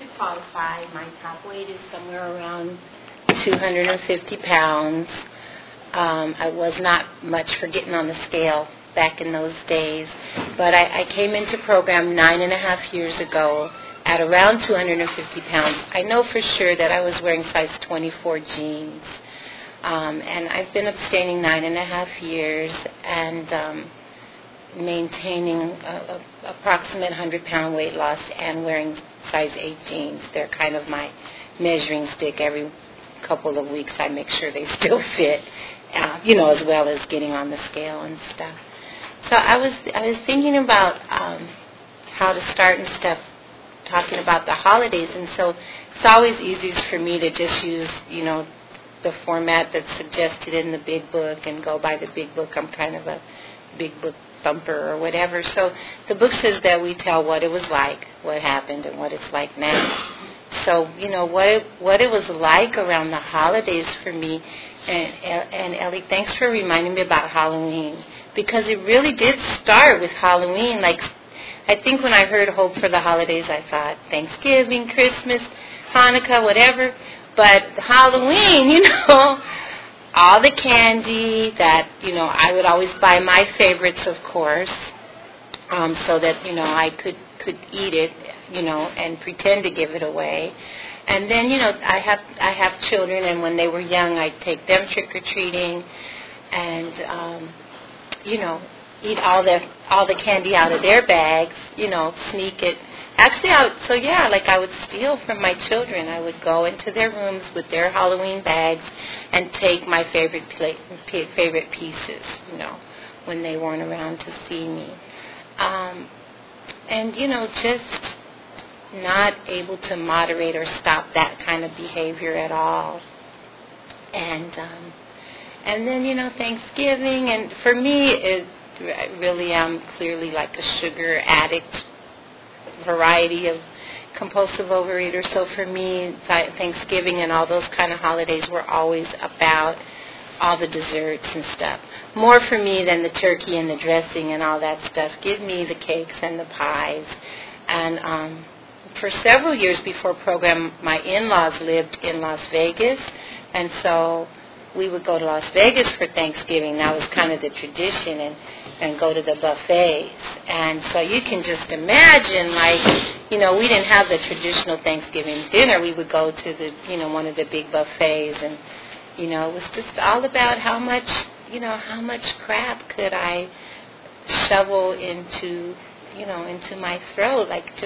to qualify, my top weight is somewhere around 250 pounds. I was not much for getting on the scale back in those days, but I came into program 9.5 years ago at around 250 pounds. I know for sure that I was wearing size 24 jeans, and I've been abstaining 9.5 years and maintaining approximate 100-pound weight loss and wearing size 8 jeans. They're kind of my measuring stick. Every couple of weeks I make sure they still fit, as well as getting on the scale and stuff. So I was thinking about how to start and stuff, talking about the holidays, and so it's always easiest for me to just use, the format that's suggested in the big book and go by the big book. I'm kind of a big book thumper or whatever. So the book says that we tell what it was like, what happened, and what it's like now. So, what it was like around the holidays for me, and Ellie, thanks for reminding me about Halloween, because it really did start with Halloween. Like, I think when I heard Hope for the Holidays, I thought Thanksgiving, Christmas, Hanukkah, whatever. But Halloween, all the candy that, I would always buy my favorites, of course, so that, I could eat it, and pretend to give it away. And then, I have children, and when they were young, I'd take them trick-or-treating and, eat all the candy out of their bags, sneak it. Actually, I would steal from my children. I would go into their rooms with their Halloween bags and take my favorite pieces, when they weren't around to see me. And, just not able to moderate or stop that kind of behavior at all. And then, Thanksgiving, and for me, I really am clearly like a sugar addict, variety of compulsive overeater. So for me, Thanksgiving and all those kind of holidays were always about all the desserts and stuff. More for me than the turkey and the dressing and all that stuff. Give me the cakes and the pies. And for several years before program, my in-laws lived in Las Vegas, and so we would go to Las Vegas for Thanksgiving. That was kind of the tradition, and go to the buffets. And so you can just imagine, we didn't have the traditional Thanksgiving dinner. We would go to the, one of the big buffets, and, it was just all about how much crap could I shovel into my throat,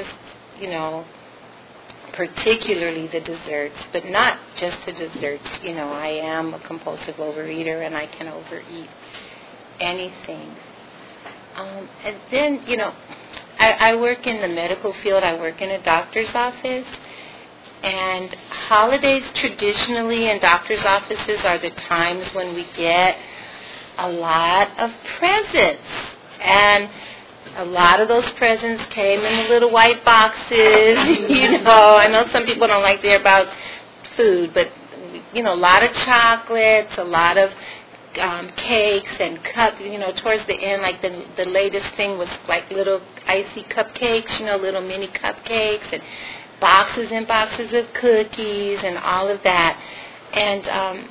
particularly the desserts, but not just the desserts. I am a compulsive overeater, and I can overeat anything. And then, I work in the medical field. I work in a doctor's office. And holidays traditionally in doctor's offices are the times when we get a lot of presents. And a lot of those presents came in the little white boxes. I know some people don't like to hear about food, but, a lot of chocolates, a lot of cakes and cups, towards the end, like the latest thing was like little icy cupcakes, little mini cupcakes, and boxes and boxes of cookies and all of that. And,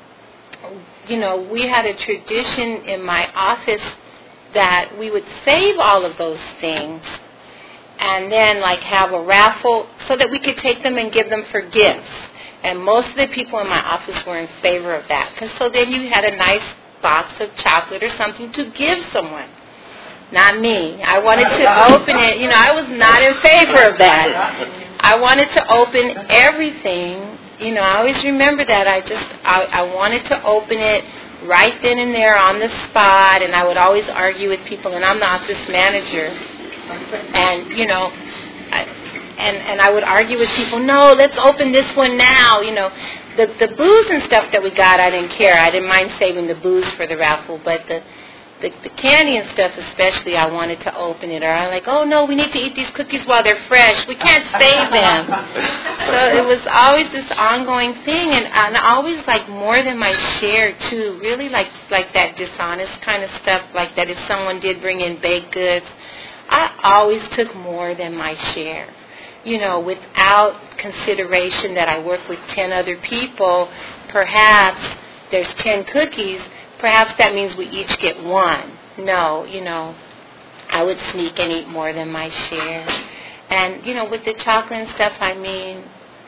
we had a tradition in my office that we would save all of those things and then have a raffle so that we could take them and give them for gifts. And most of the people in my office were in favor of that. Because so then you had a nice box of chocolate or something to give someone. Not me. I wanted to open it. I was not in favor of that. I wanted to open everything. I always remember that. I wanted to open it right then and there on the spot. And I would always argue with people. And I'm the office manager. And, And I would argue with people, no, let's open this one now. The booze and stuff that we got, I didn't care. I didn't mind saving the booze for the raffle, but the candy and stuff especially, I wanted to open it. Or I'm like, oh, no, we need to eat these cookies while they're fresh. We can't save them. So it was always this ongoing thing, and I always like more than my share, too. Really like that dishonest kind of stuff, like that if someone did bring in baked goods, I always took more than my share. without consideration that I work with 10 other people, perhaps there's 10 cookies, perhaps that means we each get one. No, I would sneak and eat more than my share. And, with the chocolate and stuff, I mean,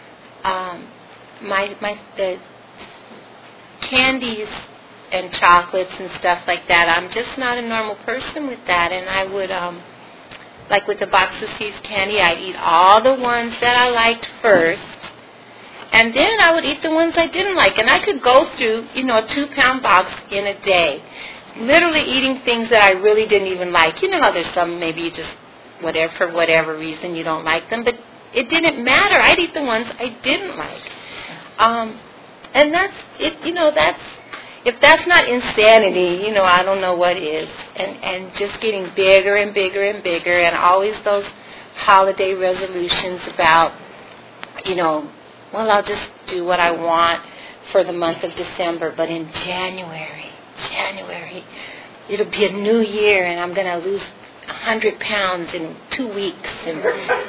the candies and chocolates and stuff like that, I'm just not a normal person with that. And I would, like with the box of See's candy, I'd eat all the ones that I liked first, and then I would eat the ones I didn't like. And I could go through, a 2-pound box in a day, literally eating things that I really didn't even like. You know how there's some maybe you just, for whatever reason, you don't like them, but it didn't matter. I'd eat the ones I didn't like. And that's it. If that's not insanity, I don't know what is. And just getting bigger and bigger and bigger, and always those holiday resolutions about, I'll just do what I want for the month of December, but in January, it'll be a new year, and I'm going to lose 100 pounds in 2 weeks, and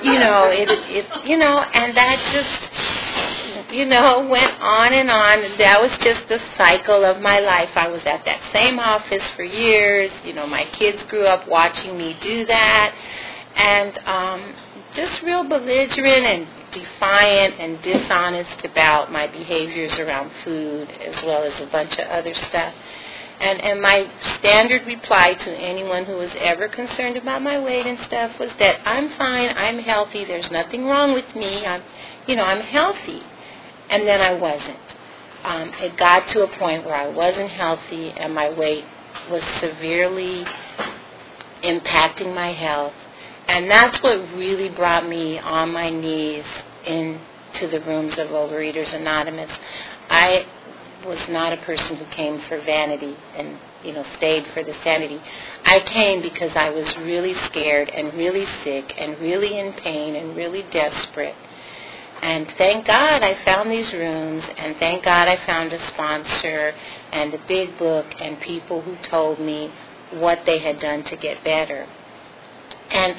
and that just went on, and that was just the cycle of my life. I was at that same office for years. My kids grew up watching me do that, and just real belligerent and defiant and dishonest about my behaviors around food, as well as a bunch of other stuff. And my standard reply to anyone who was ever concerned about my weight and stuff was that I'm fine, I'm healthy, there's nothing wrong with me, I'm healthy. And then I wasn't. It got to a point where I wasn't healthy, and my weight was severely impacting my health. And that's what really brought me on my knees into the rooms of Overeaters Anonymous. I was not a person who came for vanity and, stayed for the sanity. I came because I was really scared and really sick and really in pain and really desperate. And thank God I found these rooms, and thank God I found a sponsor and a big book and people who told me what they had done to get better. And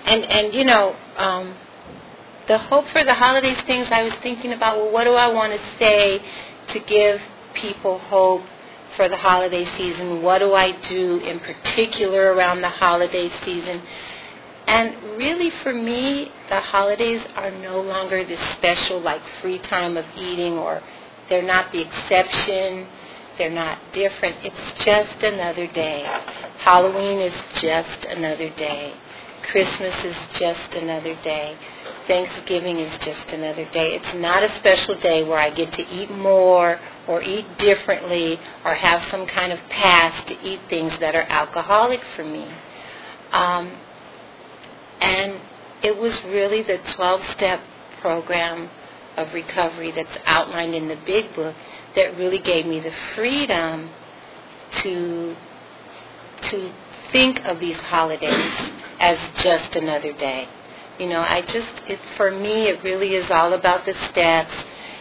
the hope for the holidays things, I was thinking about, what do I want to say to give people hope for the holiday season? What do I do in particular around the holiday season? And really, for me, the holidays are no longer this special, free time of eating, or they're not the exception. They're not different. It's just another day. Halloween is just another day. Christmas is just another day. Thanksgiving is just another day. It's not a special day where I get to eat more or eat differently or have some kind of pass to eat things that are alcoholic for me. And it was really the 12-step program of recovery that's outlined in the big book that really gave me the freedom to think of these holidays as just another day. For me, it really is all about the steps,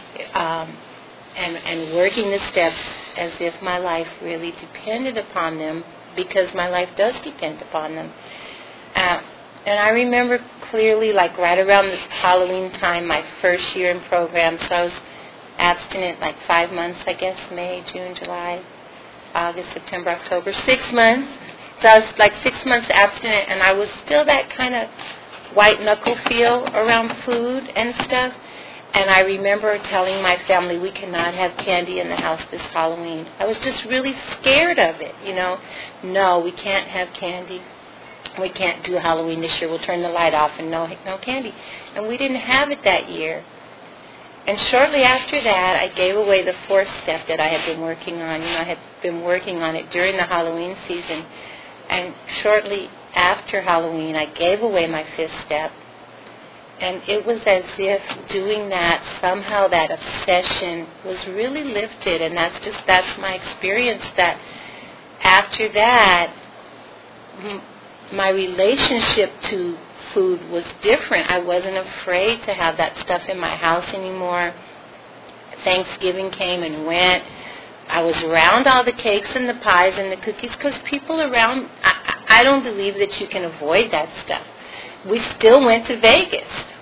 and working the steps as if my life really depended upon them, because my life does depend upon them. And I remember clearly, right around this Halloween time, my first year in program, so I was abstinent 5 months, I guess, May, June, July, August, September, October, 6 months. So I was 6 months abstinent, and I was still that kind of white knuckle feel around food and stuff. And I remember telling my family, we cannot have candy in the house this Halloween. I was just really scared of it, No, we can't have candy. We can't do Halloween this year. We'll turn the light off and no candy. And we didn't have it that year. And shortly after that, I gave away the 4th step that I had been working on. I had been working on it during the Halloween season. And shortly after Halloween, I gave away my 5th step. And it was as if doing that, somehow that obsession was really lifted. And that's my experience, that after that, my relationship to food was different. I wasn't afraid to have that stuff in my house anymore. Thanksgiving came and went. I was around all the cakes and the pies and the cookies because people around, I don't believe that you can avoid that stuff. We still went to Vegas.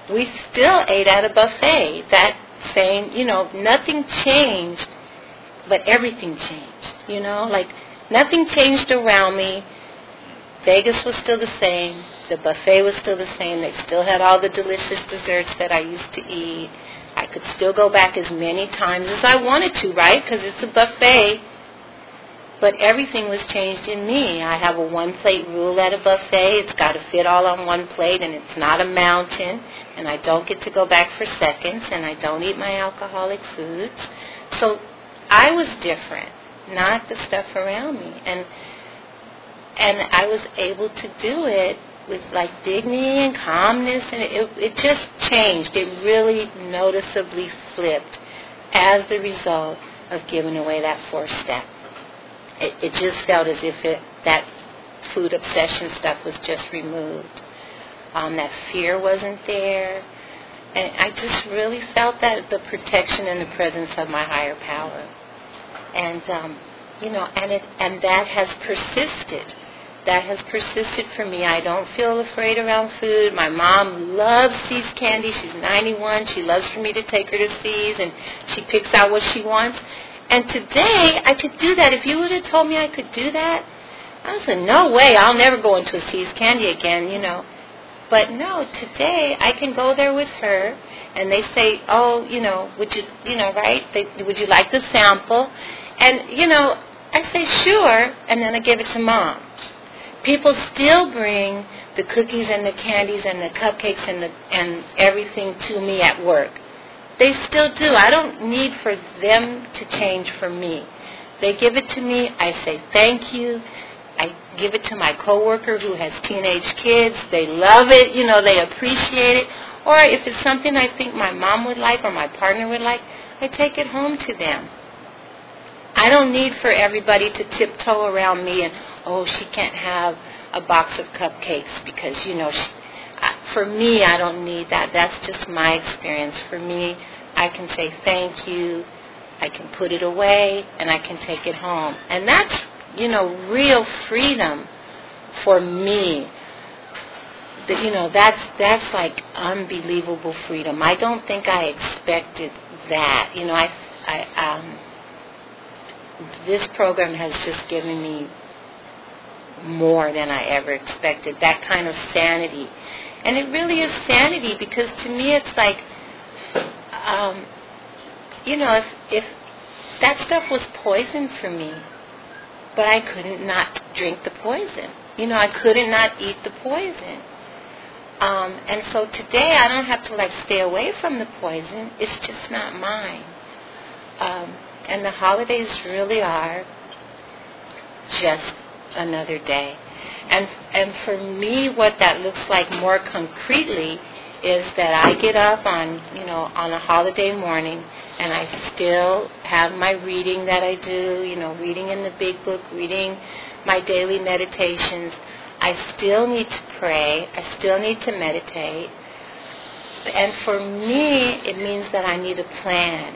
we still ate at a buffet. That saying, nothing changed, but everything changed, like nothing changed around me. Vegas was still the same. The buffet was still the same. They still had all the delicious desserts that I used to eat. I could still go back as many times as I wanted to, right? Because it's a buffet. But everything was changed in me. I have a one-plate rule at a buffet. It's got to fit all on one plate, and it's not a mountain. And I don't get to go back for seconds, and I don't eat my alcoholic foods. So I was different, not the stuff around me. And I was able to do it with like dignity and calmness, and it just changed. It really noticeably flipped as the result of giving away that fourth step. It just felt as if that food obsession stuff was just removed. That fear wasn't there. And I just really felt that the protection and the presence of my higher power. And, and that has persisted. That has persisted for me. I don't feel afraid around food. My mom loves See's candy. She's 91. She loves for me to take her to See's, and she picks out what she wants. And today, I could do that. If you would have told me I could do that, I said, no way, I'll never go into a See's candy again, But no, today, I can go there with her, and they say, oh, would you, right? Would you like the sample? And, I say, sure, and then I give it to Mom. People still bring the cookies and the candies and the cupcakes and everything to me at work. They still do. I don't need for them to change for me. They give it to me. I say thank you. I give it to my coworker who has teenage kids. They love it. They appreciate it. Or if it's something I think my mom would like or my partner would like, I take it home to them. I don't need for everybody to tiptoe around me and, oh, she can't have a box of cupcakes because, for me, I don't need that. That's just my experience. For me, I can say thank you, I can put it away, and I can take it home. And that's, real freedom for me. That's like unbelievable freedom. I don't think I expected that. This program has just given me more than I ever expected, that kind of sanity. And it really is sanity because to me it's like, if that stuff was poison for me, but I couldn't not drink the poison. I couldn't not eat the poison. And so today I don't have to stay away from the poison. It's just not mine. And the holidays really are just another day. And for me, what that looks like more concretely is that I get up on a holiday morning, and I still have my reading that I do, reading in the big book, reading my daily meditations. I still need to pray. I still need to meditate. And for me, it means that I need a plan.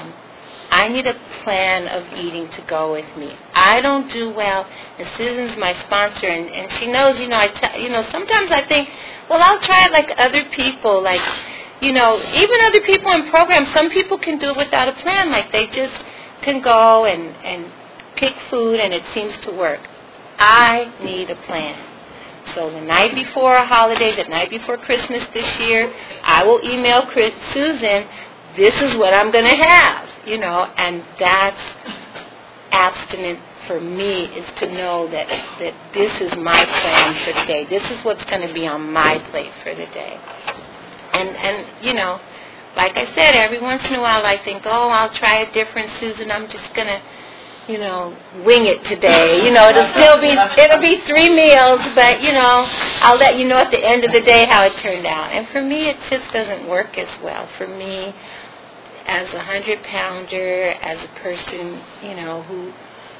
I need a plan of eating to go with me. I don't do well, and Susan's my sponsor, and she knows, sometimes I think, well, I'll try it like other people, even other people in programs, some people can do it without a plan, they just can go and pick food, and it seems to work. I need a plan. So the night before a holiday, the night before Christmas this year, I will email Susan, this is what I'm going to have. And that's abstinent for me, is to know that this is my plan for the day. This is what's going to be on my plate for the day. And like I said, every once in a while I think, oh, I'll try a different Susan. I'm just going to, wing it today. It'll be 3 meals, but, I'll let you know at the end of the day how it turned out. And for me, it just doesn't work as well. For me, as a 100-pounder, as a person, who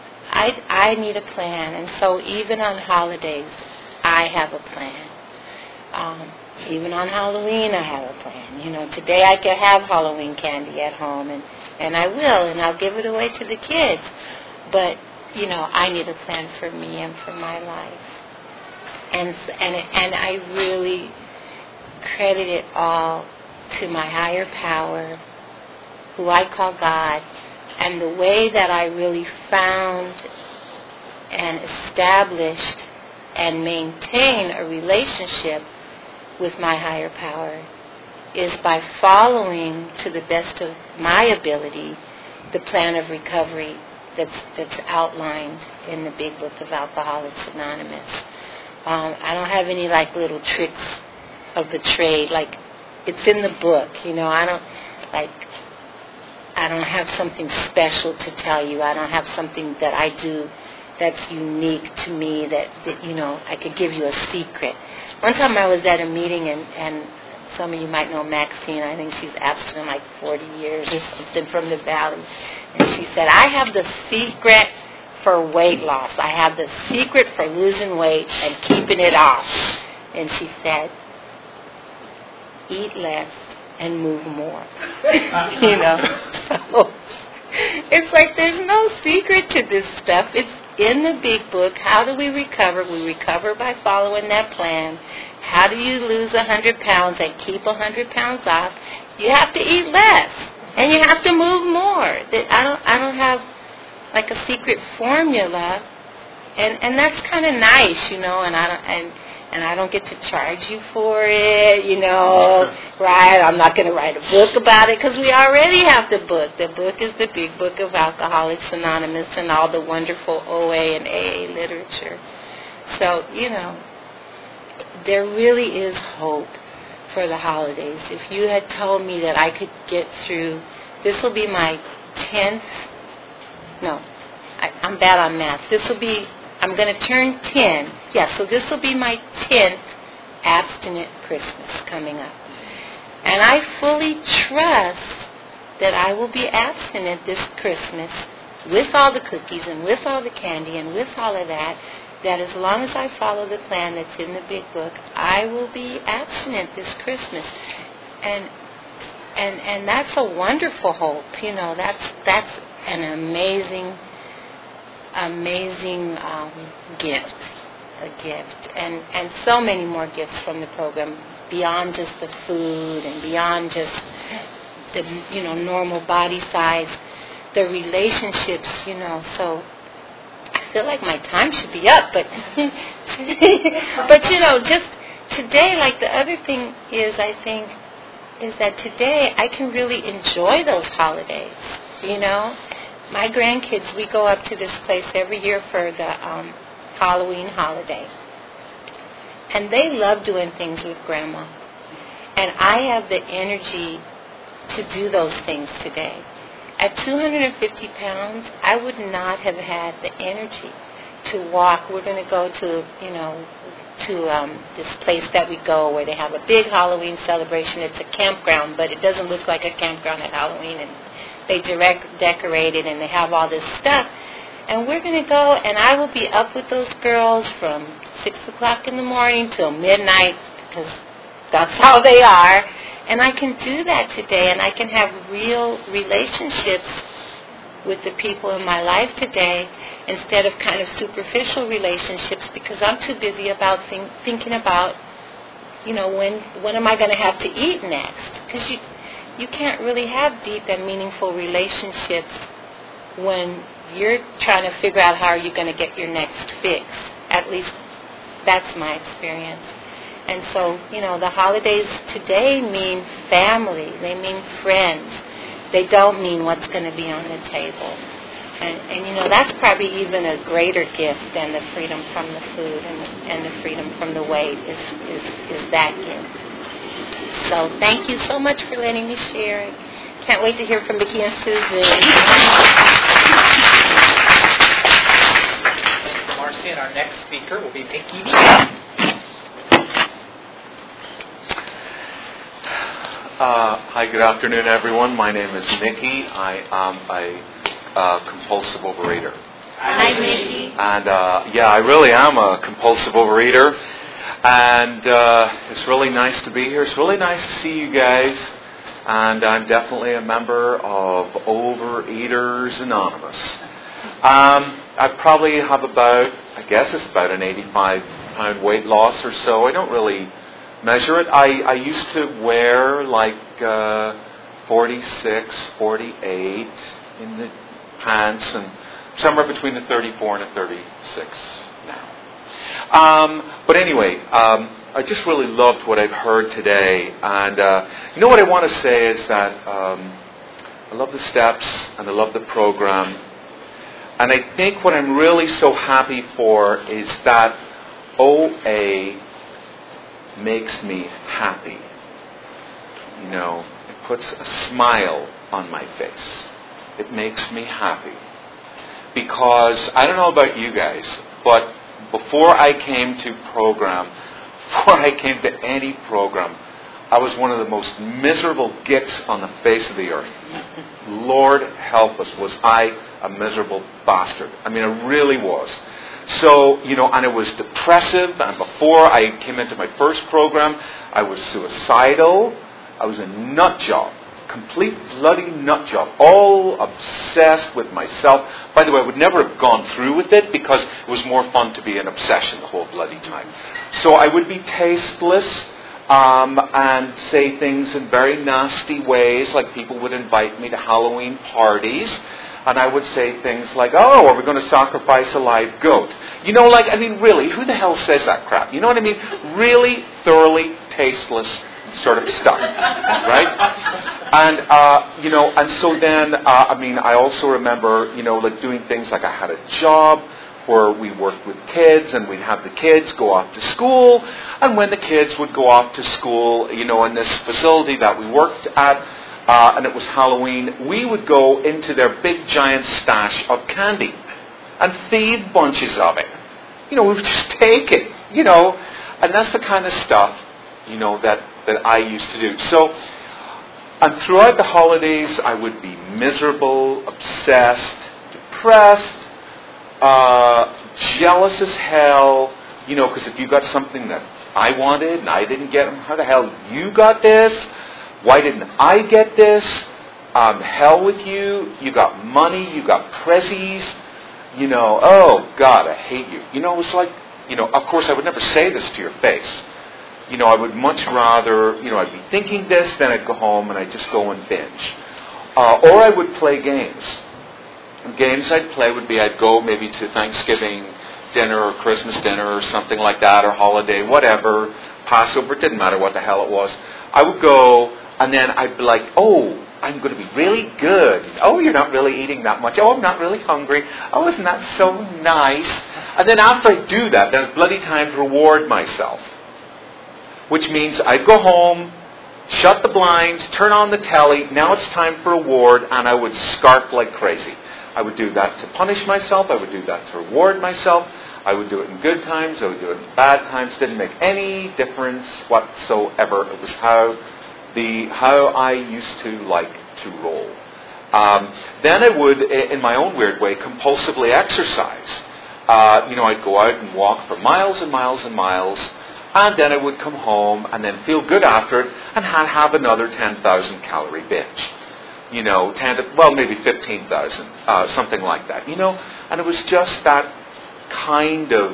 I need a plan. And so even on holidays, I have a plan. Even on Halloween, I have a plan. Today I can have Halloween candy at home, and I will, and I'll give it away to the kids. But, I need a plan for me and for my life. And I really credit it all to my higher power, who I call God, and the way that I really found and established and maintain a relationship with my higher power is by following, to the best of my ability, the plan of recovery that's outlined in the Big Book of Alcoholics Anonymous. I don't have any like little tricks of the trade. Like, it's in the book, you know. I don't have something special to tell you. I don't have something that I do that's unique to me that you know, I could give you a secret. One time I was at a meeting and some of you might know Maxine. I think she's abstinent like 40 years or something from the Valley. And she said, I have the secret for weight loss. I have the secret for losing weight and keeping it off. And she said, eat less and move more. You know? So it's like there's no secret to this stuff. It's in the Big Book. How do we recover? We recover by following that plan. How do you lose 100 pounds and keep 100 pounds off? You have to eat less, and you have to move more. I don't have like a secret formula, and that's kind of nice, you know. And I don't get to charge you for it, you know, right? I'm not going to write a book about it because we already have the book. The book is the Big Book of Alcoholics Anonymous and all the wonderful OA and AA literature. So, you know, there really is hope for the holidays. If you had told me that I could get through, this will be my 10th, no, I'm bad on math. I'm going to turn 10. Yeah, so this will be my 10th abstinent Christmas coming up. And I fully trust that I will be abstinent this Christmas with all the cookies and with all the candy and with all of that as long as I follow the plan that's in the Big Book, I will be abstinent this Christmas. And that's a wonderful hope. You know, that's an amazing gift, a gift, and so many more gifts from the program beyond just the food and beyond just the, you know, normal body size, the relationships, you know. So I feel like my time should be up, but but you know, just today, like the other thing is, I think, is that today I can really enjoy those holidays, you know. My grandkids, we go up to this place every year for the Halloween holiday. And they love doing things with Grandma. And I have the energy to do those things today. At 250 pounds, I would not have had the energy to walk. We're going to go to, you know, to this place that we go where they have a big Halloween celebration. It's a campground, but it doesn't look like a campground at Halloween. And they decorate it, and they have all this stuff. And we're going to go, and I will be up with those girls from 6 o'clock in the morning till midnight, because that's how they are. And I can do that today, and I can have real relationships with the people in my life today instead of kind of superficial relationships, because I'm too busy about thinking about, you know, when am I going to have to eat next? Because you can't really have deep and meaningful relationships when you're trying to figure out how are you going to get your next fix. At least that's my experience. And so, you know, the holidays today mean family. They mean friends. They don't mean what's going to be on the table. And you know, that's probably even a greater gift than the freedom from the food and the freedom from the weight is that gift. So thank you so much for letting me share. Can't wait to hear from Vicki and Susan. Marcy, and our next speaker will be Vicki. Hi, good afternoon, everyone. My name is Mickey. I am a compulsive overeater. Hi, Mickey. And I really am a compulsive overeater. And it's really nice to be here. It's really nice to see you guys. And I'm definitely a member of Overeaters Anonymous. I probably have about, I guess it's about an 85-pound weight loss or so. I don't really measure it. I used to wear like 46, 48 in the pants, and somewhere between a 34 and a 36 now. But anyway, I just really loved what I've heard today. And you know what I want to say is that I love the steps and I love the program. And I think what I'm really so happy for is that OA makes me happy. You know, it puts a smile on my face. It makes me happy. Because, I don't know about you guys, but before I came to any program, I was one of the most miserable gits on the face of the earth. Lord help us, was I a miserable bastard. I mean, I really was. So, you know, and it was depressive, and before I came into my first program, I was suicidal. I was a nut job. Complete bloody nut job. All obsessed with myself. By the way, I would never have gone through with it because it was more fun to be an obsession the whole bloody time. So I would be tasteless and say things in very nasty ways, like people would invite me to Halloween parties. And I would say things like, oh, are we going to sacrifice a live goat? You know, like, I mean, really, who the hell says that crap? You know what I mean? Really thoroughly tasteless sort of stuff, right? And, you know, and so then, I mean, I also remember, you know, like doing things like I had a job where we worked with kids and we'd have the kids go off to school. And when the kids would go off to school, you know, in this facility that we worked at, and it was Halloween, we would go into their big giant stash of candy and thieve bunches of it. You know, we would just take it, you know. And that's the kind of stuff, you know, that I used to do. So, and throughout the holidays, I would be miserable, obsessed, depressed, jealous as hell, you know, because if you got something that I wanted and I didn't get, how the hell you got this? Why didn't I get this? Hell with you. You got money. You got prezzies. You know, oh, God, I hate you. You know, it was like, you know, of course I would never say this to your face. You know, I would much rather, you know, I'd be thinking this, then I'd go home and I'd just go and binge. Or I would play games. And games I'd play would be I'd go maybe to Thanksgiving dinner or Christmas dinner or something like that, or holiday, whatever, Passover, it didn't matter what the hell it was. I would go and then I'd be like, oh, I'm going to be really good. Oh, you're not really eating that much. Oh, I'm not really hungry. Oh, isn't that so nice? And then after I do that, then it's bloody time to reward myself. Which means I'd go home, shut the blinds, turn on the telly. Now it's time for reward, and I would scarf like crazy. I would do that to punish myself. I would do that to reward myself. I would do it in good times. I would do it in bad times. Didn't make any difference whatsoever. It was how I used to like to roll. Then I would, in my own weird way, compulsively exercise. You know, I'd go out and walk for miles and miles and miles, and then I would come home and then feel good after it and have another 10,000 calorie binge. You know, maybe 15,000, something like that. You know, and it was just that kind of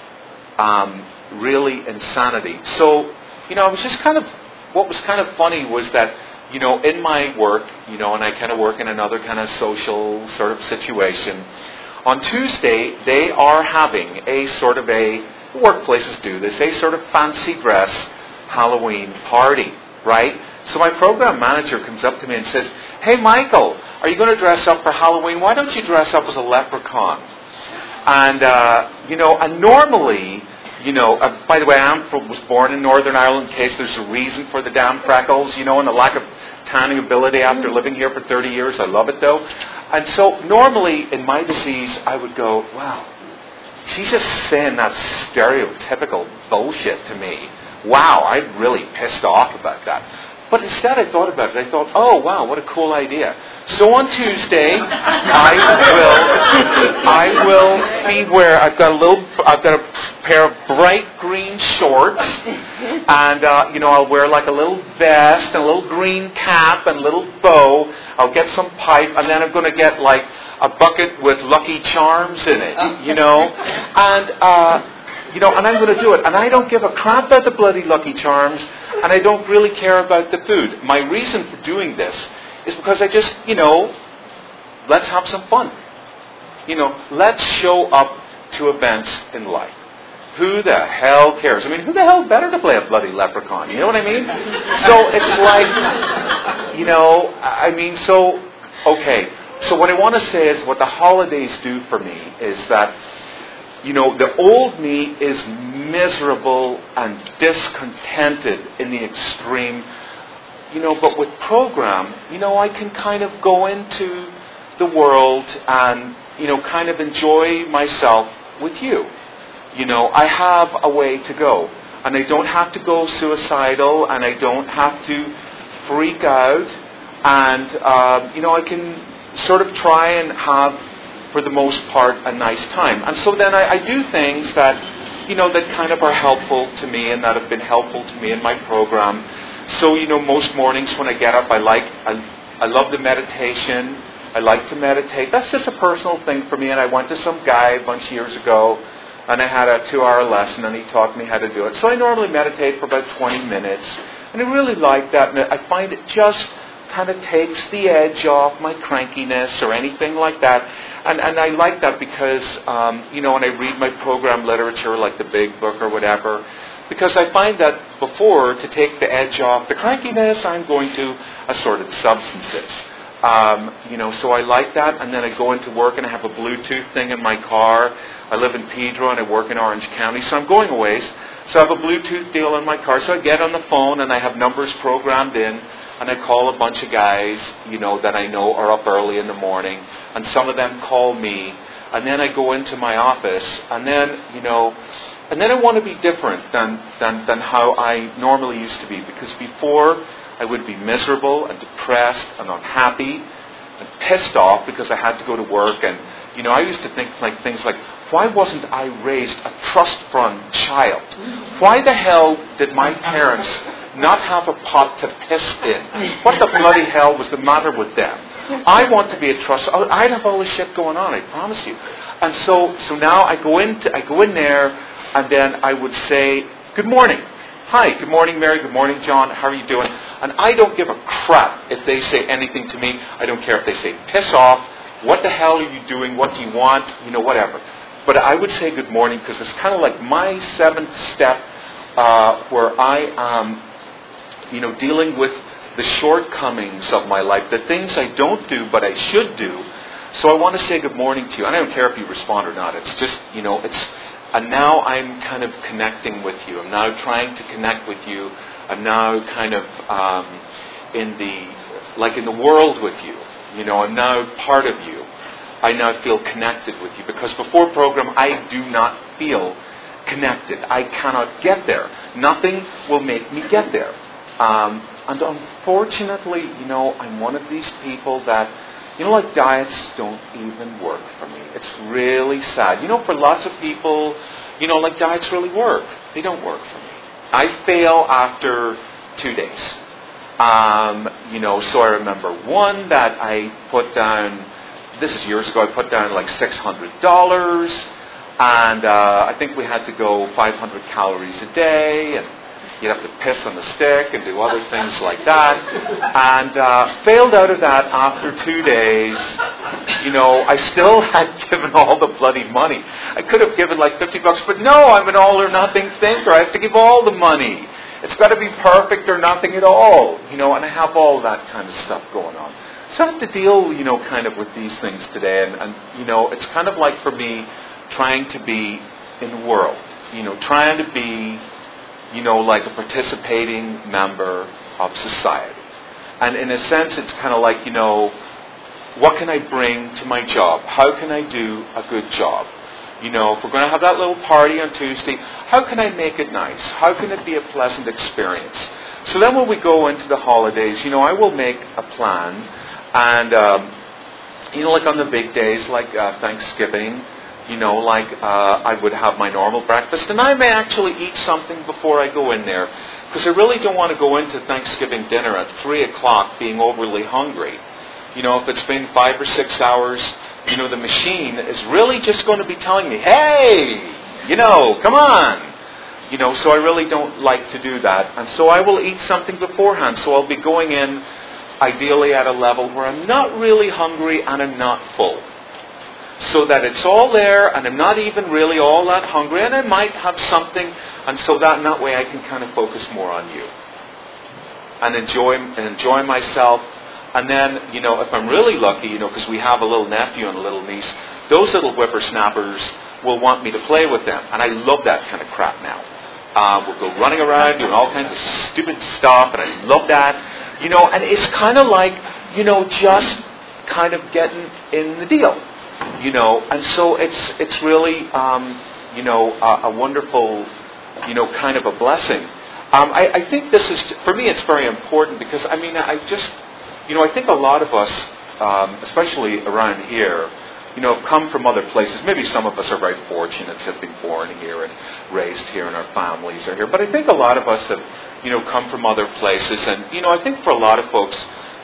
really insanity. So, you know, it was just kind of, what was kind of funny was that, you know, in my work, you know, and I kind of work in another kind of social sort of situation, on Tuesday they are having a sort of workplaces do this, a sort of fancy dress Halloween party, right? So my program manager comes up to me and says, hey Michael, are you going to dress up for Halloween? Why don't you dress up as a leprechaun? And, you know, and normally, you know, by the way, I was born in Northern Ireland, in case there's a reason for the damn freckles, you know, and the lack of tanning ability after living here for 30 years. I love it, though. And so normally, in my disease, I would go, wow, she's just saying that stereotypical bullshit to me. Wow, I'm really pissed off about that. But instead I thought about it. I thought, oh, wow, what a cool idea. So on Tuesday, I will be I've got a pair of bright green shorts, and, you know, I'll wear like a little vest and a little green cap and a little bow. I'll get some pipe, and then I'm going to get like a bucket with Lucky Charms in it, you know. And, and I'm going to do it. And I don't give a crap about the bloody Lucky Charms, and I don't really care about the food. My reason for doing this is because I just, let's have some fun. Let's show up to events in life. Who the hell cares? I mean, who the hell better to play a bloody leprechaun? You know what I mean? So it's like, okay. So what I want to say is what the holidays do for me is that, the old me is miserable and discontented in the extreme, but with program, I can kind of go into the world and, kind of enjoy myself with you. I have a way to go. And I don't have to go suicidal, and I don't have to freak out. And, I can sort of try and have, for the most part, a nice time. And so then I do things that, that kind of are helpful to me and that have been helpful to me in my program. So, most mornings when I get up, I love the meditation. I like to meditate. That's just a personal thing for me. And I went to some guy a bunch of years ago, and I had a 2-hour lesson, and he taught me how to do it. So I normally meditate for about 20 minutes. And I really like that. And I find it just kind of takes the edge off my crankiness or anything like that. And I like that because, when I read my program literature, like the Big Book or whatever, because I find that before, to take the edge off the crankiness, I'm going to assorted substances. So I like that, and then I go into work and I have a Bluetooth thing in my car. I live in Pedro and I work in Orange County, so I'm going a ways. So I have a Bluetooth deal in my car, so I get on the phone and I have numbers programmed in, and I call a bunch of guys, that I know are up early in the morning, and some of them call me, and then I go into my office, and then, and then I want to be different than how I normally used to be, because before I would be miserable and depressed and unhappy and pissed off because I had to go to work, and, I used to think things like, why wasn't I raised a trust fund child? Why the hell did my parents not have a pot to piss in? What the bloody hell was the matter with them? I want to be a trust. I'd have all this shit going on, I promise you. And so now I go in there, and then I would say, good morning. Hi, good morning, Mary. Good morning, John. How are you doing? And I don't give a crap if they say anything to me. I don't care if they say, piss off. What the hell are you doing? What do you want? Whatever. But I would say good morning because it's kind of like my 7th step where I am, dealing with the shortcomings of my life, the things I don't do but I should do. So I want to say good morning to you. And I don't care if you respond or not. It's just, and now I'm kind of connecting with you. I'm now trying to connect with you. I'm now kind of in the world with you. I'm now part of you. I now feel connected with you. Because before program, I do not feel connected. I cannot get there. Nothing will make me get there. And unfortunately, I'm one of these people that, diets don't even work for me. It's really sad. For lots of people, diets really work. They don't work for me. I fail after 2 days. So I remember one that I put down, this is years ago, I put down like $600, and I think we had to go 500 calories a day, and you'd have to piss on the stick and do other things like that. And failed out of that after 2 days. I still had given all the bloody money. I could have given like $50, but no, I'm an all or nothing thinker. I have to give all the money. It's got to be perfect or nothing at all. And I have all that kind of stuff going on. So I have to deal, kind of with these things today. And it's kind of like for me trying to be in the world. Trying to be like a participating member of society. And in a sense, it's kind of like, what can I bring to my job? How can I do a good job? If we're going to have that little party on Tuesday, how can I make it nice? How can it be a pleasant experience? So then when we go into the holidays, I will make a plan. And, like on the big days, like Thanksgiving, I would have my normal breakfast, and I may actually eat something before I go in there, because I really don't want to go into Thanksgiving dinner at 3 o'clock being overly hungry. If it's been 5 or 6 hours, the machine is really just going to be telling me, hey, Come on. So I really don't like to do that. And so I will eat something beforehand. So I'll be going in ideally at a level where I'm not really hungry and I'm not full. So that it's all there and I'm not even really all that hungry and I might have something, and so that in that way I can kind of focus more on you. And enjoy myself. And then, if I'm really lucky, because we have a little nephew and a little niece, those little whippersnappers will want me to play with them. And I love that kind of crap now. We'll go running around doing all kinds of stupid stuff, and I love that. And it's kind of like, just kind of getting in the deal. And so it's really, a wonderful, kind of a blessing. I think this is, for me, it's very important because, I think a lot of us, especially around here, have come from other places. Maybe some of us are very fortunate to have been born here and raised here and our families are here. But I think a lot of us have, come from other places. And, I think for a lot of folks,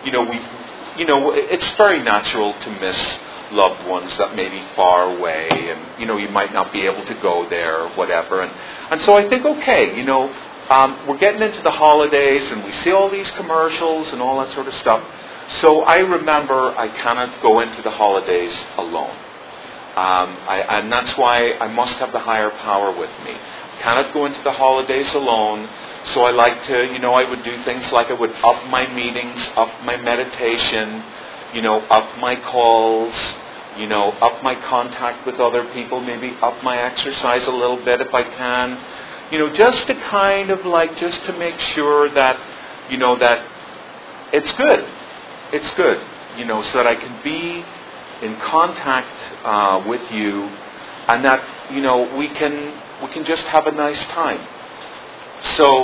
it's very natural to miss loved ones that may be far away and, you might not be able to go there or whatever. And so I think, okay, we're getting into the holidays and we see all these commercials and all that sort of stuff. So I remember I cannot go into the holidays alone. And that's why I must have the higher power with me. Cannot go into the holidays alone. So I like to, I would do things like I would up my meetings, up my meditation, up my calls, up my contact with other people, maybe up my exercise a little bit if I can. Just to kind of just to make sure that, that it's good. It's good, so that I can be in contact with you, and that we can just have a nice time. So,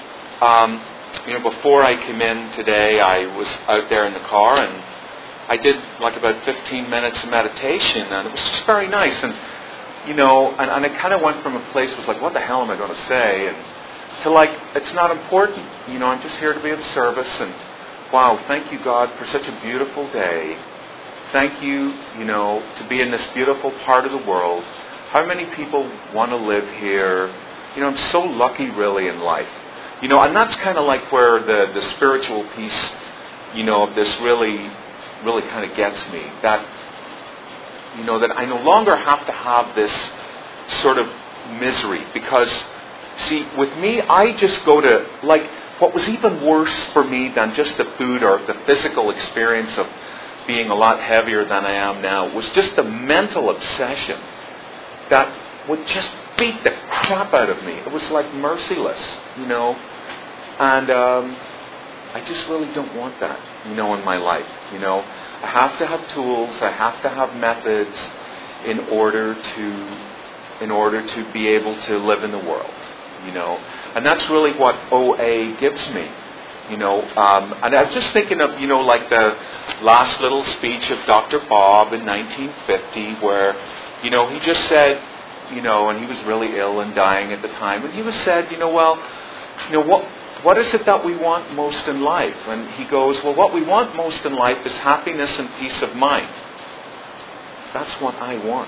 before I came in today, I was out there in the car, and I did about 15 minutes of meditation, and it was just very nice. And and I kind of went from a place that was like, what the hell am I going to say, and to it's not important. I'm just here to be of service and. Wow, thank you, God, for such a beautiful day. Thank you, to be in this beautiful part of the world. How many people want to live here? I'm so lucky, really, in life. And that's kind of like where the spiritual piece, of this really, really kind of gets me. That, that I no longer have to have this sort of misery. Because, see, with me, I just go to, what was even worse for me than just the food or the physical experience of being a lot heavier than I am now was just the mental obsession that would just beat the crap out of me. It was merciless, And I just really don't want that, in my life, I have to have tools, I have to have methods in order to be able to live in the world. And that's really what OA gives me, and I was just thinking of, the last little speech of Dr. Bob in 1950 where, he just said, and he was really ill and dying at the time, and he was said, what is it that we want most in life? And he goes, well, what we want most in life is happiness and peace of mind. That's what I want,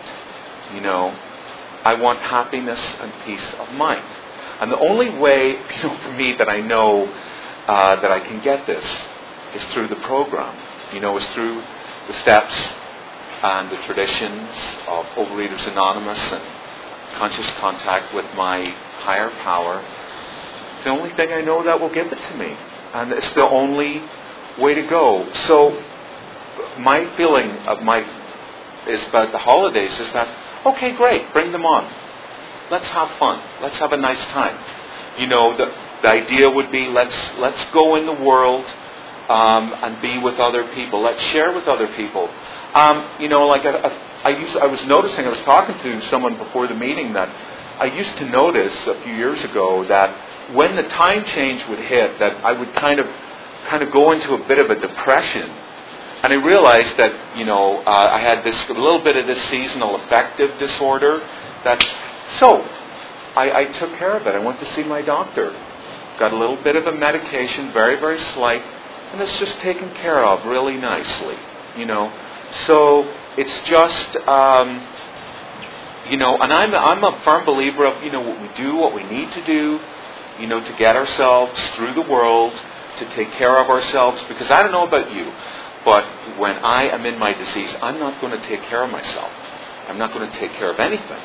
I want happiness and peace of mind. And the only way, for me that I know that I can get this is through the program. Is through the steps and the traditions of Overeaters Anonymous and conscious contact with my higher power. It's the only thing I know that will give it to me. And it's the only way to go. So my feeling is about the holidays is that, okay, great, bring them on. Let's have fun. Let's have a nice time. The idea would be let's go in the world and be with other people. Let's share with other people. I was noticing, I was talking to someone before the meeting that I used to notice a few years ago that when the time change would hit, that I would kind of go into a bit of a depression. And I realized that, I had a little bit of this seasonal affective disorder So, I took care of it. I went to see my doctor. Got a little bit of a medication, very, very slight, and it's just taken care of really nicely, So, it's just, And I'm a firm believer of, we do what we need to do, to get ourselves through the world, to take care of ourselves. Because I don't know about you, but when I am in my disease, I'm not going to take care of myself. I'm not going to take care of anything.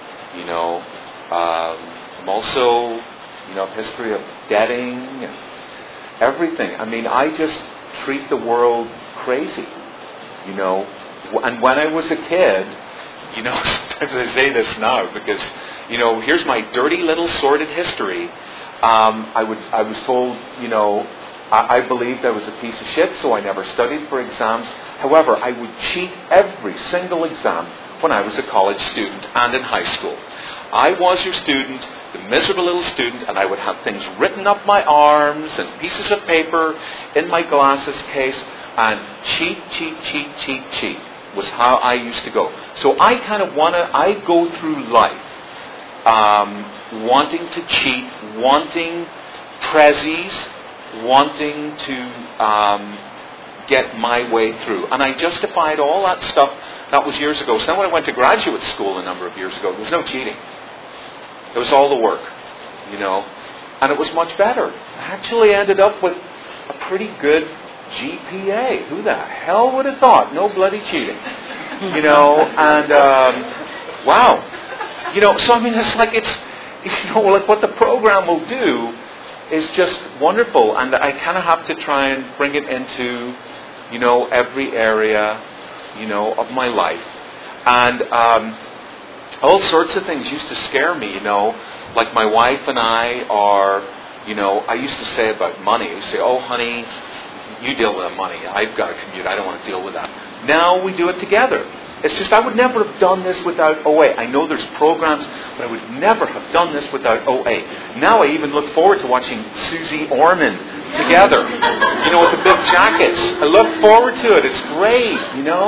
I'm also, a history of debting and everything. I mean, I just treat the world crazy, And when I was a kid, sometimes I say this now because, here's my dirty little sordid history. I was told, I believed I was a piece of shit, so I never studied for exams. However, I would cheat every single exam when I was a college student and in high school. I was your student, the miserable little student, and I would have things written up my arms and pieces of paper in my glasses case, and cheat was how I used to go. So I kind of I go through life wanting to cheat, wanting prezzies, wanting to get my way through. And I justified all that stuff. That was years ago. So then when I went to graduate school a number of years ago, there was no cheating. It was all the work, and it was much better. I actually ended up with a pretty good GPA. Who the hell would have thought? No bloody cheating. And wow. So I mean, it's like like what the program will do is just wonderful, and I kind of have to try and bring it into, every area, of my life. And all sorts of things used to scare me, like my wife and I are, I used to say about money, I used to say, oh honey, you deal with the money, I've got to commute, I don't want to deal with that. Now we do it together. It's just I would never have done this without OA. I know there's programs, but I would never have done this without OA. Now I even look forward to watching Susie Orman together, with the big jackets. I look forward to it. It's great,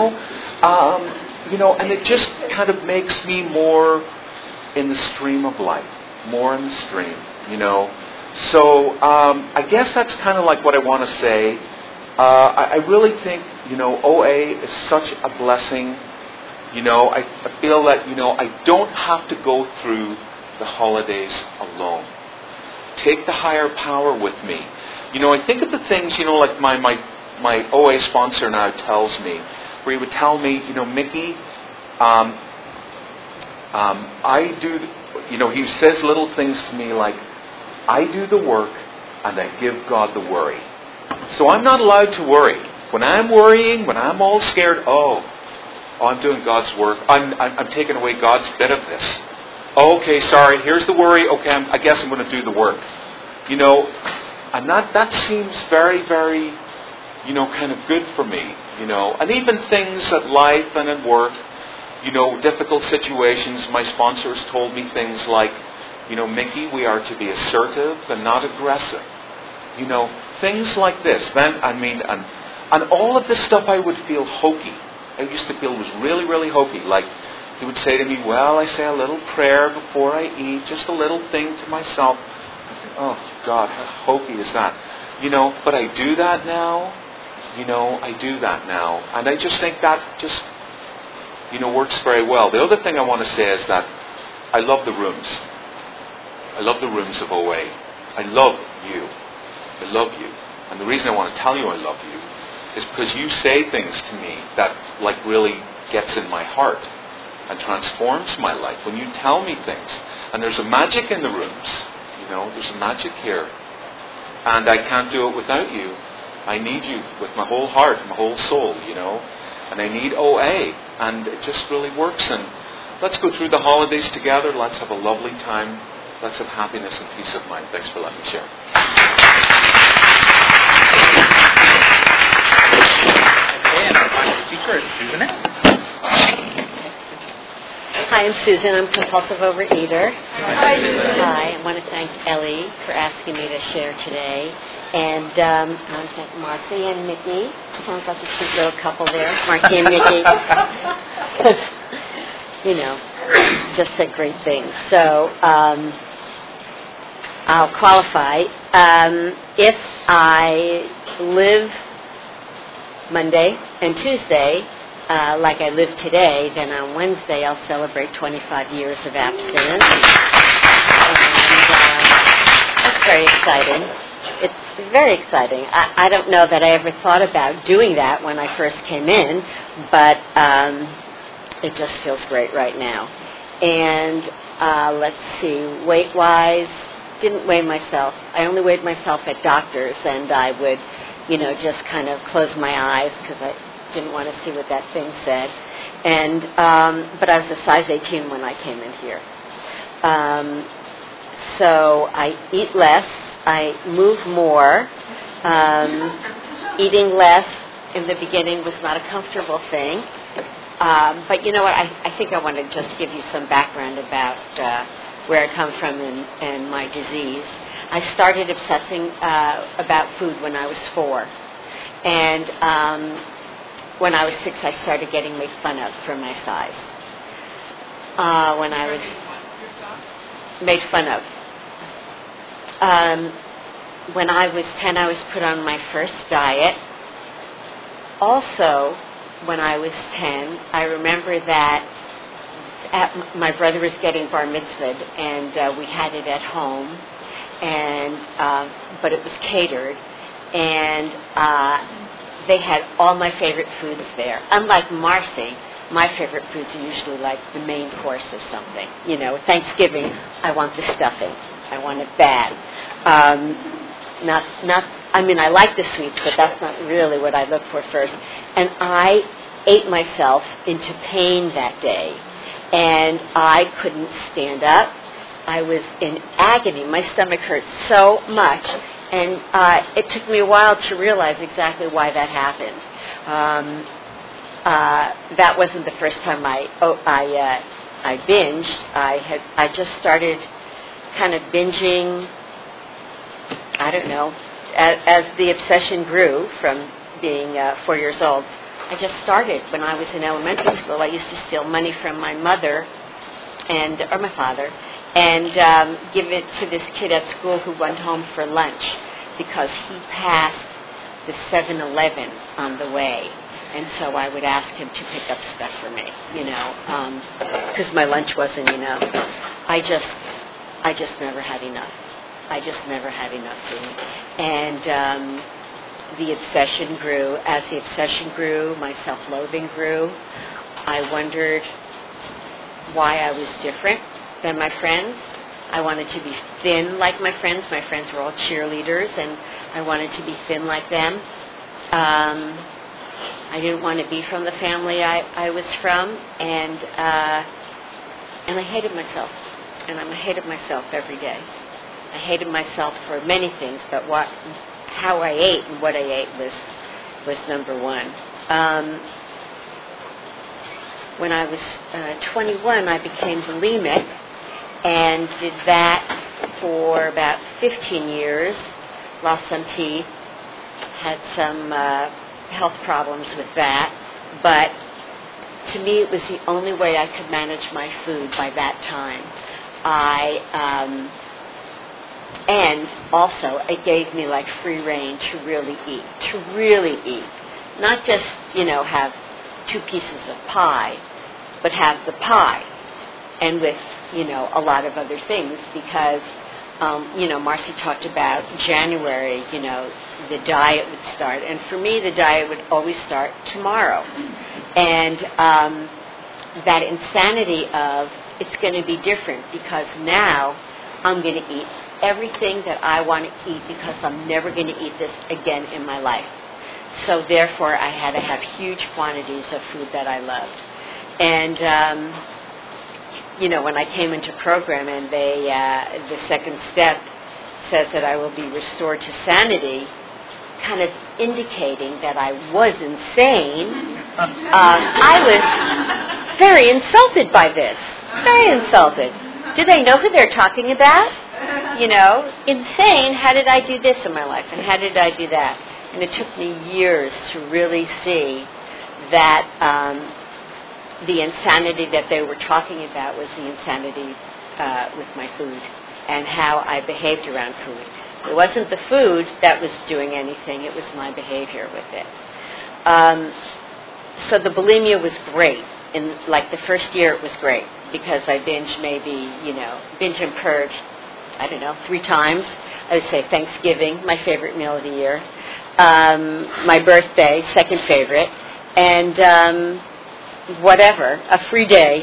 and it just kind of makes me more in the stream of life, more in the stream, So I guess that's kind of like what I want to say. I really think, OA is such a blessing. I feel that, I don't have to go through the holidays alone. Take the higher power with me. I think of the things, like my OA sponsor now tells me, where he would tell me, Mickey, I do, he says little things to me like, I do the work and I give God the worry. So I'm not allowed to worry. When I'm worrying, when I'm all scared, I'm doing God's work. I'm taking away God's bit of this. Okay, sorry, here's the worry. Okay, I guess I'm going to do the work. And that seems very, very, kind of good for me. And even things at life and at work, difficult situations, my sponsors told me things like, Mickey, we are to be assertive and not aggressive. Things like this. Then, and all of this stuff I would feel hokey. I used to feel was really, really hokey. Like, he would say to me, well, I say a little prayer before I eat, just a little thing to myself. I think, oh, God, how hokey is that? But I do that now. I do that now. And I just think that just, works very well. The other thing I want to say is that I love the rooms. I love the rooms of OA. I love you. I love you. And the reason I want to tell you I love you is because you say things to me that really gets in my heart and transforms my life. When you tell me things, and there's a magic in the rooms, there's a magic here, and I can't do it without you. I need you with my whole heart, my whole soul, and I need OA, and it just really works. And let's go through the holidays together. Let's have a lovely time. Let's have happiness and peace of mind. Thanks for letting me share. And our final speaker is Susan S. Hi, I'm Susan. I'm compulsive overeater. Hi, Susan. Hi. I want to thank Ellie for asking me to share today. And I want to thank Marcy and Mickey. Sounds like a cute little couple there. Marcy and Mickey. Just said great things. So I'll qualify. If I live Monday and Tuesday like I live today, then on Wednesday I'll celebrate 25 years of abstinence. And it's very exciting. It's very exciting. I don't know that I ever thought about doing that when I first came in, but it just feels great right now. And let's see, weight-wise, didn't weigh myself. I only weighed myself at doctors, and I would, just kind of close my eyes because I didn't want to see what that thing said. And but I was a size 18 when I came in here. So I eat less. I move more. Eating less in the beginning was not a comfortable thing. But you know what? I think I want to just give you some background about where I come from and my disease. I started obsessing about food when I was 4. And when I was 6, I started getting made fun of for my size. When I was made fun of. When I was 10, I was put on my first diet. Also, when I was 10, I remember that my brother was getting bar mitzvahed, and we had it at home, and but it was catered, and they had all my favorite foods there. Unlike Marcy, my favorite foods are usually like the main course or something. Thanksgiving, I want the stuffing. I want it bad. I like the sweets, but that's not really what I look for first. And I ate myself into pain that day, and I couldn't stand up. I was in agony. My stomach hurt so much, and it took me a while to realize exactly why that happened. That wasn't the first time I binged. I just started kind of binging, I don't know, as the obsession grew from being 4 years old. I just started when I was in elementary school. I used to steal money from my mother or my father and give it to this kid at school who went home for lunch because he passed the 7-Eleven on the way. And so I would ask him to pick up stuff for me, because my lunch wasn't enough. I just never had enough. I just never had enough food. And the obsession grew. As the obsession grew, my self-loathing grew. I wondered why I was different than my friends. I wanted to be thin like my friends. My friends were all cheerleaders, and I wanted to be thin like them. I didn't want to be from the family I was from, and I hated myself. And I hated myself every day. I hated myself for many things, but how I ate and what I ate was number one. When I was 21, I became bulimic and did that for about 15 years. Lost some teeth, had some health problems with that, but to me it was the only way I could manage my food by that time. And also it gave me like free reign to really eat. Not just, have 2 pieces of pie, but have the pie and with, a lot of other things because, Marcy talked about January, the diet would start. And for me, the diet would always start tomorrow. And that insanity of it's going to be different because now I'm going to eat everything that I want to eat because I'm never going to eat this again in my life. So therefore, I had to have huge quantities of food that I loved. And, when I came into program and the second step says that I will be restored to sanity, kind of indicating that I was insane, I was very insulted by this. Very insulted. Do they know who they're talking about? Insane, how did I do this in my life? And how did I do that? And it took me years to really see that the insanity that they were talking about was the insanity with my food and how I behaved around food. It wasn't the food that was doing anything, it was my behavior with it. so the bulimia was great. In like the first year, it was great because I binged binge and purge, 3 times. I would say Thanksgiving, my favorite meal of the year, my birthday, second favorite, and a free day.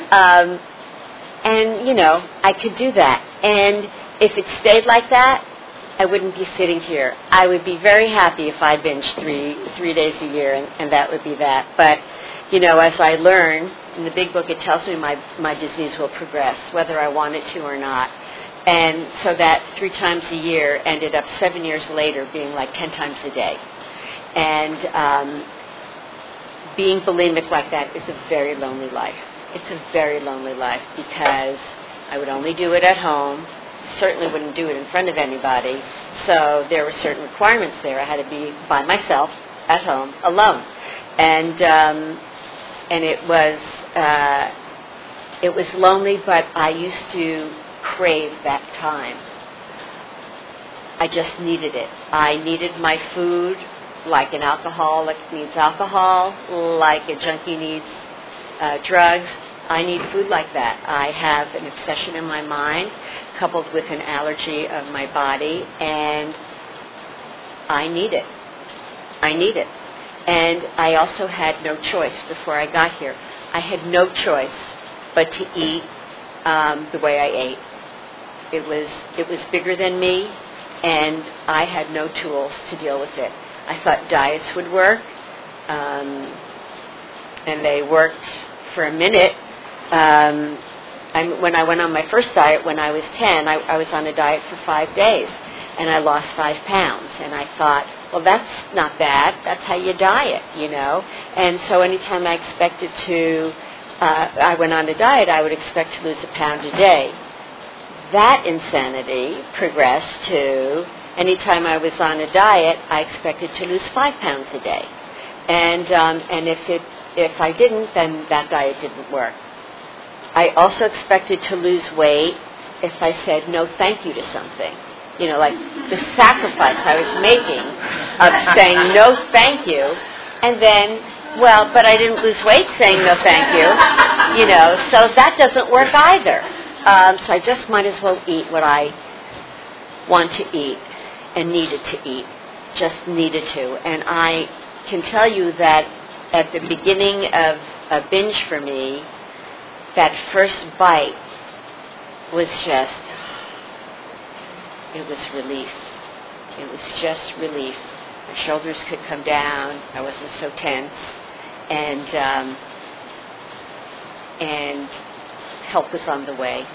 And, I could do that. And if it stayed like that, I wouldn't be sitting here. I would be very happy if I binged three days a year, and that would be that. But, as I learn, in the big book it tells me my disease will progress, whether I want it to or not. And so that 3 times a year ended up 7 years later being like 10 times a day. And being bulimic like that is a very lonely life. It's a very lonely life because I would only do it at home. Certainly wouldn't do it in front of anybody. So there were certain requirements there. I had to be by myself at home, alone. And it was lonely, but I used to crave that time. I just needed it. I needed my food like an alcoholic needs alcohol, like a junkie needs drugs. I need food like that. I have an obsession in my mind coupled with an allergy of my body, and I need it. I need it. And I also had no choice before I got here. I had no choice but to eat the way I ate. It was bigger than me, and I had no tools to deal with it. I thought diets would work, and they worked for a minute. When I went on my first diet when I was 10, I was on a diet for 5 days, and I lost 5 pounds. And I thought, well, that's not bad. That's how you diet, And so anytime I went on a diet, I would expect to lose 1 pound a day. That insanity progressed to anytime I was on a diet, I expected to lose 5 pounds a day. And if I didn't, then that diet didn't work. I also expected to lose weight if I said no thank you to something. Like the sacrifice I was making of saying no thank you, and then, but I didn't lose weight saying no thank you, so that doesn't work either. So I just might as well eat what I want to eat and needed to eat, just needed to. And I can tell you that at the beginning of a binge for me, that first bite was it was relief. It was just relief. My shoulders could come down. I wasn't so tense. And help was on the way.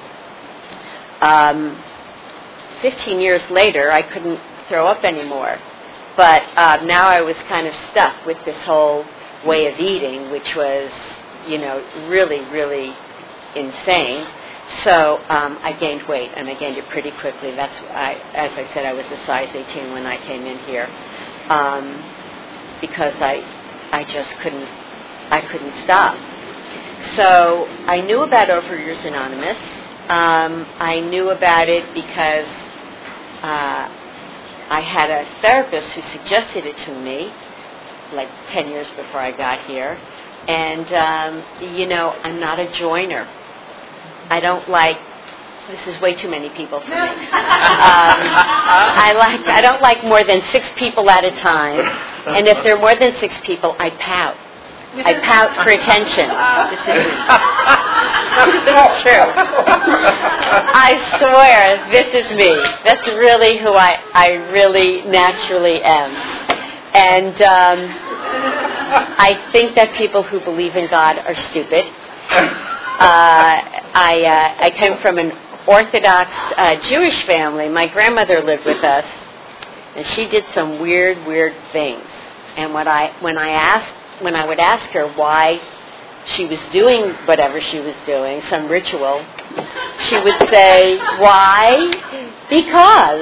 15 years later, I couldn't throw up anymore. But now I was kind of stuck with this whole way of eating, which was, really, really insane. So I gained weight, and I gained it pretty quickly. As I said, I was a size 18 when I came in here, because I just couldn't stop. So I knew about Overeaters Anonymous. I knew about it because I had a therapist who suggested it to me, like 10 years before I got here. And, I'm not a joiner. I don't like, this is way too many people for me. I don't like more than 6 people at a time. And if there are more than 6 people, I pout. I pout for attention. This is true. I swear, this is me. That's really who I really naturally am. And I think that people who believe in God are stupid. I came from an Orthodox Jewish family. My grandmother lived with us, and she did some weird things. And when I would ask her why she was doing whatever she was doing, some ritual, she would say, why? Because,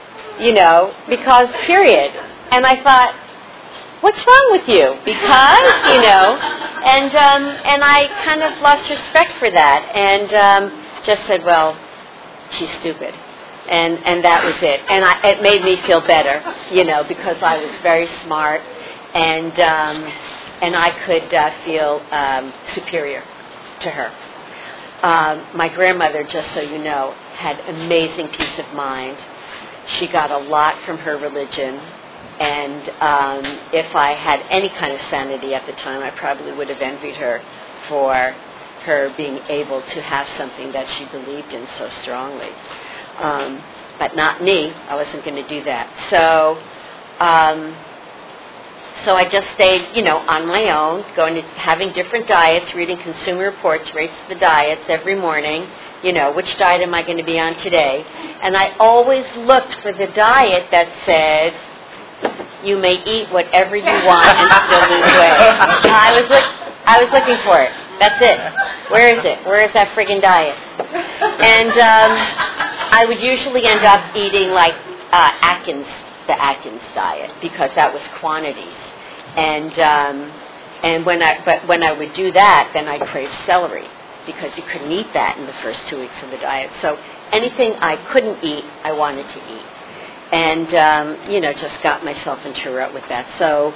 period. And I thought, what's wrong with you? Because, and I kind of lost respect for that, and just said, well, she's stupid. And that was it. And it made me feel better, because I was very smart, and and I could feel superior to her. My grandmother, just so you know, had amazing peace of mind. She got a lot from her religion, and if I had any kind of sanity at the time, I probably would have envied her for her being able to have something that she believed in so strongly. But not me. I wasn't going to do that. So I just stayed, on my own, having different diets, reading Consumer Reports, rates of the diets every morning. Which diet am I going to be on today? And I always looked for the diet that said, you may eat whatever you want and still lose weight. I was looking for it. That's it. Where is it? Where is that friggin' diet? And I would usually end up eating like the Atkins diet, because that was quantities. And when I would do that, then I'd crave celery, because you couldn't eat that in the first 2 weeks of the diet. So anything I couldn't eat, I wanted to eat. And, just got myself into a rut with that. So,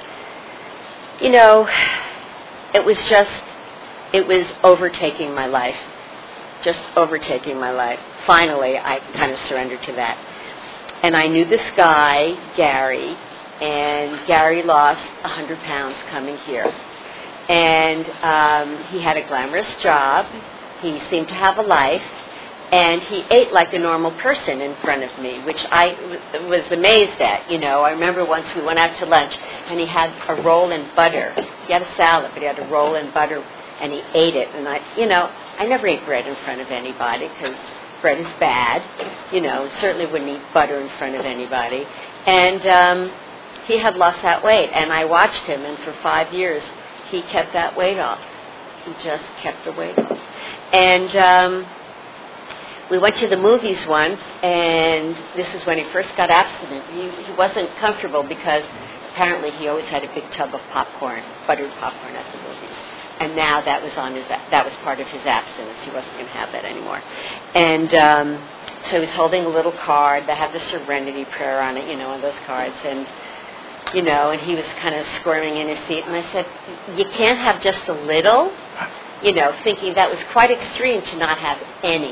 it was overtaking my life. Just overtaking my life. Finally, I kind of surrendered to that. And I knew this guy, Gary, and Gary lost 100 pounds coming here. And he had a glamorous job. He seemed to have a life. And he ate like a normal person in front of me, which I was amazed at. I remember once we went out to lunch, and he had a roll and butter. He had a salad, but he had a roll and butter, and he ate it. And I never ate bread in front of anybody, because bread is bad. Certainly wouldn't eat butter in front of anybody. And he had lost that weight, and I watched him, and for 5 years, he kept that weight off. He just kept the weight off. And we went to the movies once, and this is when he first got abstinent. He wasn't comfortable, because apparently he always had a big tub of popcorn, buttered popcorn at the movies. And now that was part of his abstinence. He wasn't going to have that anymore. And so he was holding a little card that had the Serenity Prayer on it, on those cards. And and he was kind of squirming in his seat. And I said, you can't have just a little, thinking that was quite extreme to not have any,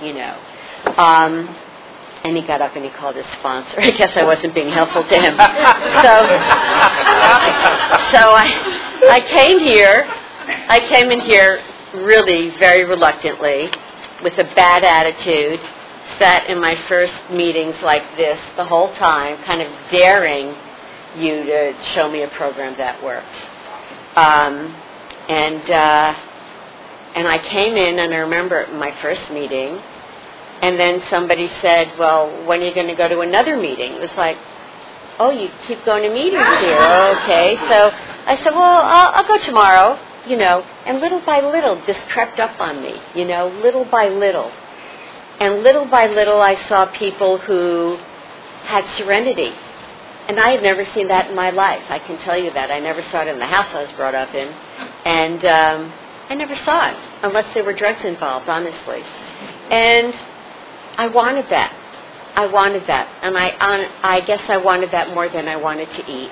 And he got up and he called his sponsor. I guess I wasn't being helpful to him. So I came in here really very reluctantly, with a bad attitude, sat in my first meetings like this the whole time, kind of daring you to show me a program that worked. And I came in, and I remember my first meeting, and then somebody said, well, when are you going to go to another meeting? It was like, oh, you keep going to meetings here. Okay. So I said, well, I'll go tomorrow, And little by little, this crept up on me, little by little. And little by little, I saw people who had serenity. And I had never seen that in my life. I can tell you that. I never saw it in the house I was brought up in. And I never saw it, unless there were drugs involved, honestly. And I wanted that. And I guess I wanted that more than I wanted to eat.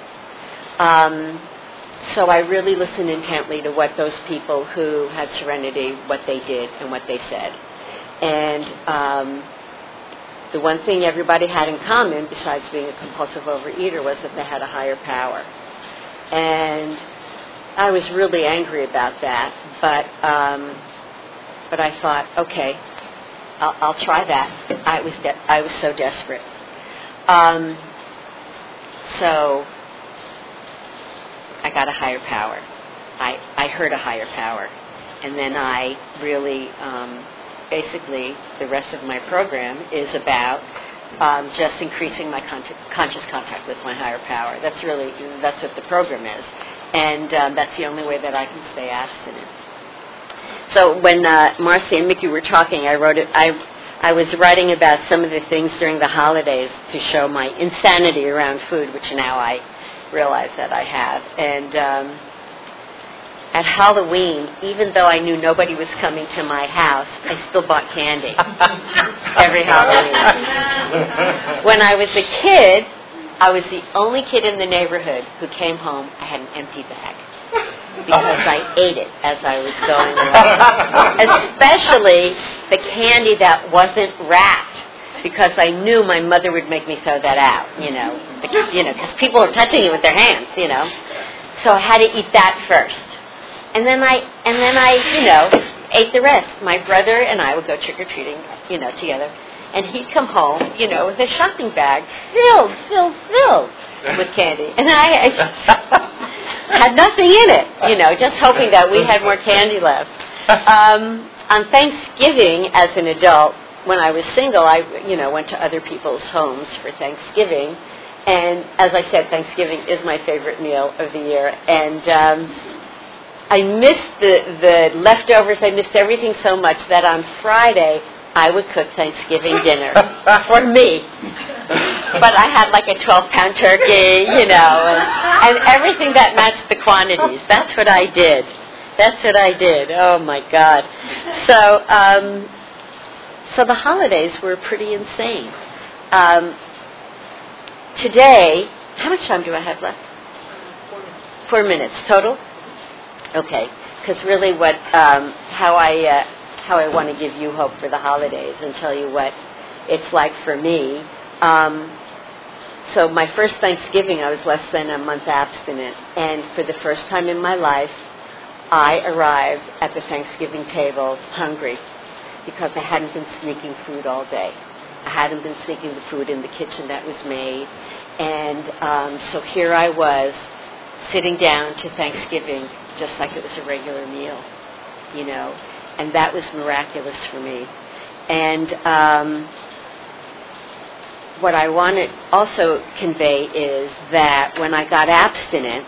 So I really listened intently to what those people who had serenity, what they did and what they said. And the one thing everybody had in common, besides being a compulsive overeater, was that they had a higher power. And I was really angry about that, but I thought, okay, I'll try that. I was so desperate. So I got a higher power. I heard a higher power, and then I really, basically, the rest of my program is about just increasing my conscious contact with my higher power. That's what the program is. And that's the only way that I can stay abstinent. So when Marcy and Mickey were talking, I was writing about some of the things during the holidays to show my insanity around food, which now I realize that I have. And at Halloween, even though I knew nobody was coming to my house, I still bought candy every Halloween. When I was a kid, I was the only kid in the neighborhood who came home. I had an empty bag. because I ate it as I was going along. Especially the candy that wasn't wrapped, because I knew my mother would make me throw that out, because people were touching it with their hands, So I had to eat that first. And then I ate the rest. My brother and I would go trick-or-treating, together. And he'd come home, with a shopping bag filled with candy. And I had nothing in it, just hoping that we had more candy left. On Thanksgiving, as an adult, when I was single, I, went to other people's homes for Thanksgiving. And as I said, Thanksgiving is my favorite meal of the year. And I missed the leftovers. I missed everything so much that on Friday, I would cook Thanksgiving dinner for me. But I had like a 12-pound turkey, and everything that matched the quantities. That's what I did. Oh, my God. So the holidays were pretty insane. Today, how much time do I have left? 4 minutes total? Okay, because really how I want to give you hope for the holidays and tell you what it's like for me. So my first Thanksgiving, I was less than a month abstinent, and for the first time in my life, I arrived at the Thanksgiving table hungry because I hadn't been sneaking food all day. I hadn't been sneaking the food in the kitchen that was made, and so here I was sitting down to Thanksgiving just like it was a regular meal, and that was miraculous for me. And what I want to also convey is that when I got abstinent,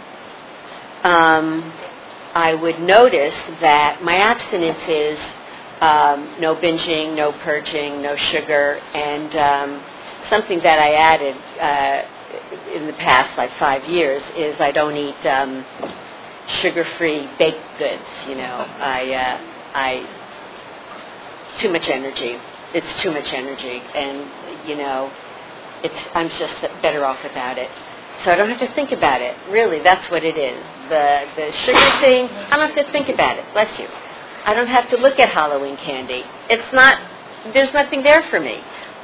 I would notice that my abstinence is no binging, no purging, no sugar, and something that I added in the past, like 5 years, is I don't eat sugar-free baked goods. Too much energy. It's too much energy, and I'm just better off without it. So I don't have to think about it. Really, that's what it is. The sugar thing, I don't have to think about it. Bless you. I don't have to look at Halloween candy. There's nothing there for me.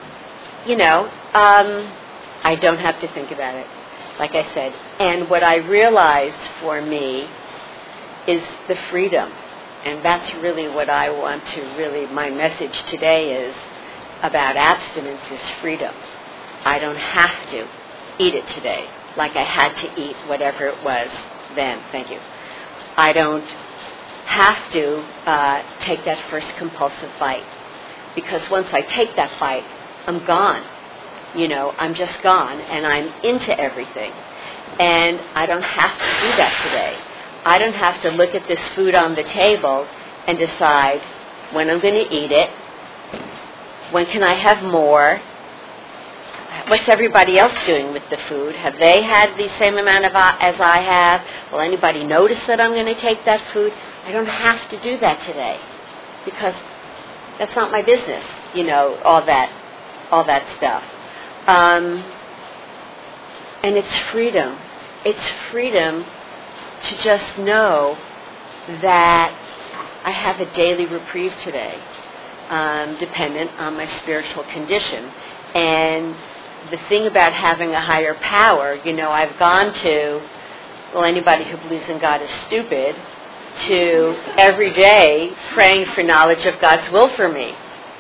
I don't have to think about it, like I said. And what I realized for me is the freedom. And that's really what I want to my message today is about abstinence is freedom. I don't have to eat it today like I had to eat whatever it was then. Thank you. I don't have to take that first compulsive bite, because once I take that bite, I'm gone. I'm just gone, and I'm into everything. And I don't have to do that today. I don't have to look at this food on the table and decide when I'm going to eat it, when can I have more, what's everybody else doing with the food? Have they had the same amount as I have? Will anybody notice that I'm going to take that food? I don't have to do that today, because that's not my business, all that stuff. And it's freedom. It's freedom to just know that I have a daily reprieve today, dependent on my spiritual condition. And the thing about having a higher power, I've gone to, anybody who believes in God is stupid, to every day praying for knowledge of God's will for me.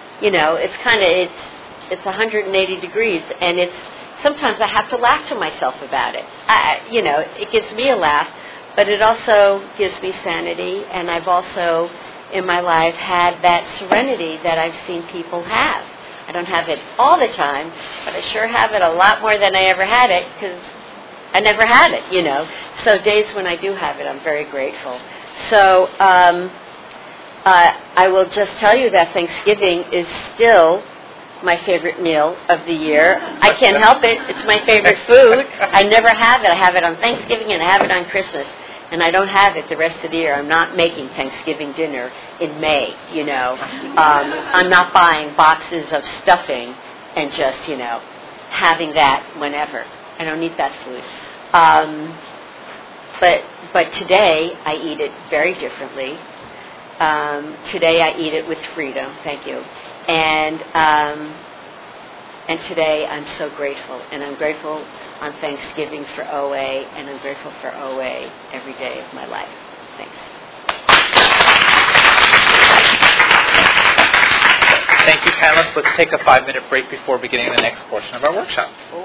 It's 180 degrees, and sometimes I have to laugh to myself about it. It gives me a laugh, but it also gives me sanity, and I've also, in my life, had that serenity that I've seen people have. I don't have it all the time, but I sure have it a lot more than I ever had it, because I never had it, So days when I do have it, I'm very grateful. So I will just tell you that Thanksgiving is still my favorite meal of the year. I can't help it. It's my favorite food. I never have it. I have it on Thanksgiving and I have it on Christmas. And I don't have it the rest of the year. I'm not making Thanksgiving dinner in May, I'm not buying boxes of stuffing and just, having that whenever. I don't eat that food. But today I eat it very differently. Today I eat it with freedom. Thank you. And today I'm so grateful, and I'm grateful on Thanksgiving for OA, and I'm grateful for OA every day of my life. Thanks. Thank you, panelists. Let's take a 5-minute break before beginning the next portion of our workshop.